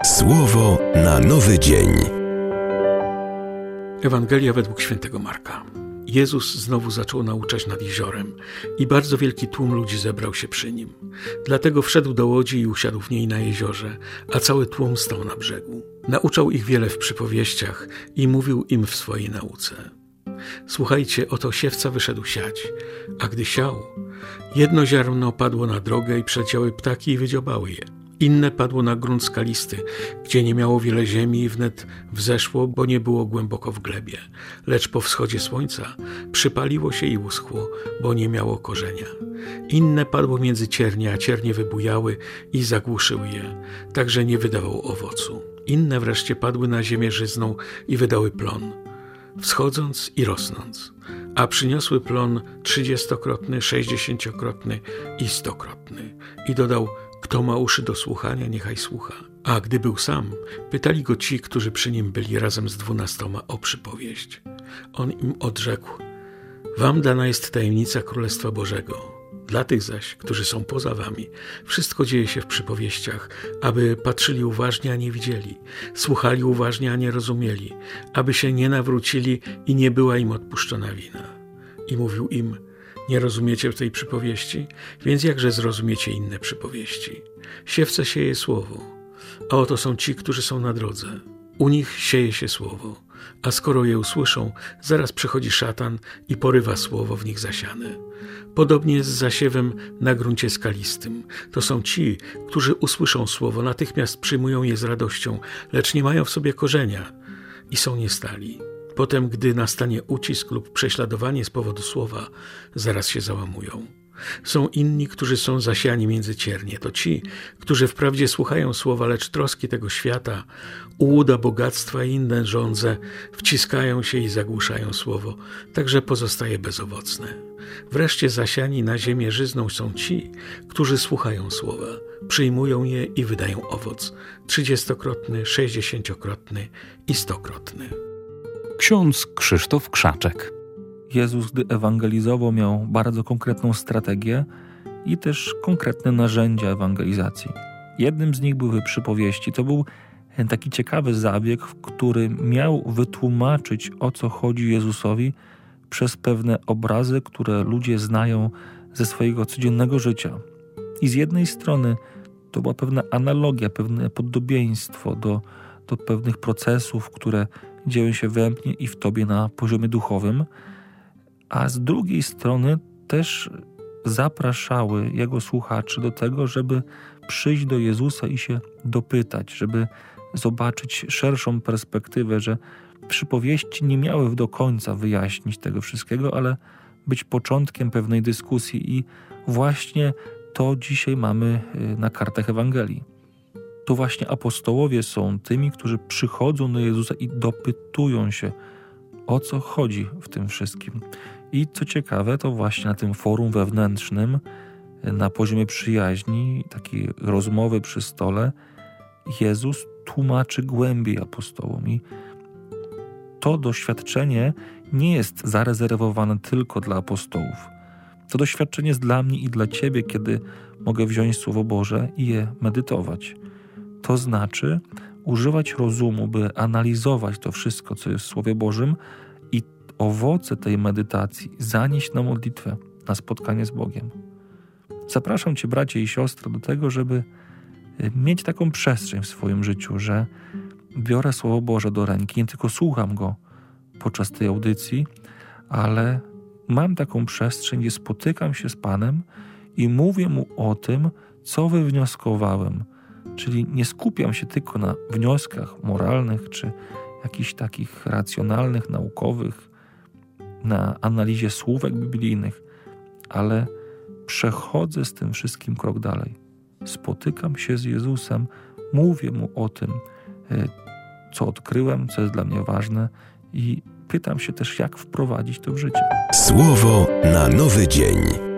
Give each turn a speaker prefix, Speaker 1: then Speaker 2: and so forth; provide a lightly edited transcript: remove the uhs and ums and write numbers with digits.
Speaker 1: Słowo na nowy dzień.
Speaker 2: Ewangelia według świętego Marka. Jezus znowu zaczął nauczać nad jeziorem i bardzo wielki tłum ludzi zebrał się przy nim. Dlatego wszedł do łodzi i usiadł w niej na jeziorze, a cały tłum stał na brzegu. Nauczał ich wiele w przypowieściach i mówił im w swojej nauce. Słuchajcie, oto siewca wyszedł siać, a gdy siał, jedno ziarno padło na drogę i przeleciały ptaki i wydziobały je. Inne padło na grunt skalisty, gdzie nie miało wiele ziemi i wnet wzeszło, bo nie było głęboko w glebie. Lecz po wschodzie słońca przypaliło się i uschło, bo nie miało korzenia. Inne padło między ciernie, a ciernie wybujały i zagłuszyły je, tak że nie wydawał owocu. Inne wreszcie padły na ziemię żyzną i wydały plon, wschodząc i rosnąc, a przyniosły plon 30-krotny, 60-krotny i 100-krotny. I dodał: kto ma uszy do słuchania, niechaj słucha. A gdy był sam, pytali go ci, którzy przy nim byli razem z 12 o przypowieść. On im odrzekł: wam dana jest tajemnica Królestwa Bożego. Dla tych zaś, którzy są poza wami, wszystko dzieje się w przypowieściach, aby patrzyli uważnie, a nie widzieli, słuchali uważnie, a nie rozumieli, aby się nie nawrócili i nie była im odpuszczona wina. I mówił im: nie rozumiecie w tej przypowieści? Więc jakże zrozumiecie inne przypowieści? Siewca sieje słowo, a oto są ci, którzy są na drodze. U nich sieje się słowo, a skoro je usłyszą, zaraz przychodzi szatan i porywa słowo w nich zasiane. Podobnie jest z zasiewem na gruncie skalistym. To są ci, którzy usłyszą słowo, natychmiast przyjmują je z radością, lecz nie mają w sobie korzenia i są niestali. Potem, gdy nastanie ucisk lub prześladowanie z powodu słowa, zaraz się załamują. Są inni, którzy są zasiani między ciernie. To ci, którzy wprawdzie słuchają słowa, lecz troski tego świata, ułuda bogactwa i inne żądze wciskają się i zagłuszają słowo, także pozostaje bezowocne. Wreszcie zasiani na ziemię żyzną są ci, którzy słuchają słowa, przyjmują je i wydają owoc 30-krotny, 60-krotny i 100-krotny.
Speaker 3: Ksiądz Krzysztof Krzaczek.
Speaker 4: Jezus, gdy ewangelizował, miał bardzo konkretną strategię i też konkretne narzędzia ewangelizacji. Jednym z nich były przypowieści. To był taki ciekawy zabieg, w który miał wytłumaczyć, o co chodzi Jezusowi przez pewne obrazy, które ludzie znają ze swojego codziennego życia. I z jednej strony to była pewna analogia, pewne podobieństwo do pewnych procesów, które dzieją się we mnie i w tobie na poziomie duchowym, a z drugiej strony też zapraszały jego słuchaczy do tego, żeby przyjść do Jezusa i się dopytać, żeby zobaczyć szerszą perspektywę, że przypowieści nie miały do końca wyjaśnić tego wszystkiego, ale być początkiem pewnej dyskusji i właśnie to dzisiaj mamy na kartach Ewangelii. To właśnie apostołowie są tymi, którzy przychodzą do Jezusa i dopytują się, o co chodzi w tym wszystkim. I co ciekawe, to właśnie na tym forum wewnętrznym, na poziomie przyjaźni, takiej rozmowy przy stole, Jezus tłumaczy głębiej apostołom. I to doświadczenie nie jest zarezerwowane tylko dla apostołów. To doświadczenie jest dla mnie i dla ciebie, kiedy mogę wziąć Słowo Boże i je medytować. To znaczy używać rozumu, by analizować to wszystko, co jest w Słowie Bożym i owoce tej medytacji zanieść na modlitwę, na spotkanie z Bogiem. Zapraszam cię, bracie i siostry, do tego, żeby mieć taką przestrzeń w swoim życiu, że biorę Słowo Boże do ręki, nie tylko słucham go podczas tej audycji, ale mam taką przestrzeń, gdzie spotykam się z Panem i mówię Mu o tym, co wywnioskowałem. Czyli nie skupiam się tylko na wnioskach moralnych czy jakichś takich racjonalnych, naukowych, na analizie słówek biblijnych, ale przechodzę z tym wszystkim krok dalej. Spotykam się z Jezusem, mówię Mu o tym, co odkryłem, co jest dla mnie ważne i pytam się też, jak wprowadzić to w życie.
Speaker 1: Słowo na nowy dzień.